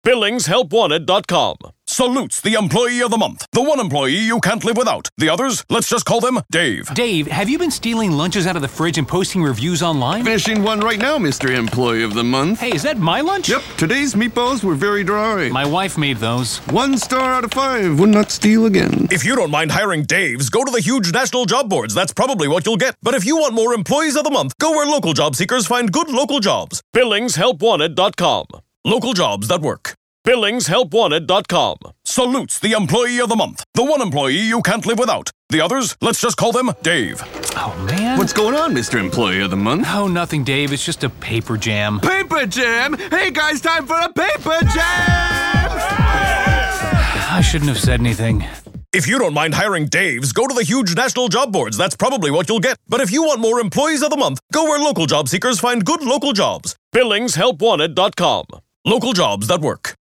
BillingsHelpWanted.com. Salutes the employee of the month. The one employee you can't live without. The others, let's just call them Dave. Dave, have you been stealing lunches out of the fridge and posting reviews online? Finishing one right now, Mr. Employee of the Month. Hey, is that my lunch? Yep, today's meatballs were very dry. My wife made those. 1 star out of 5. Would not steal again. If you don't mind hiring Daves, go to the huge national job boards. That's probably what you'll get. But if you want more employees of the month, go where local job seekers find good local jobs. BillingsHelpWanted.com. Local jobs that work. BillingsHelpWanted.com. Salutes the employee of the month. The one employee you can't live without. The others, let's just call them Dave. Oh, man. What's going on, Mr. Employee of the Month? Oh, nothing, Dave. It's just a paper jam. Paper jam? Hey, guys, time for a paper jam! I shouldn't have said anything. If you don't mind hiring Daves, go to the huge national job boards. That's probably what you'll get. But if you want more employees of the month, go where local job seekers find good local jobs. BillingsHelpWanted.com. Local jobs that work.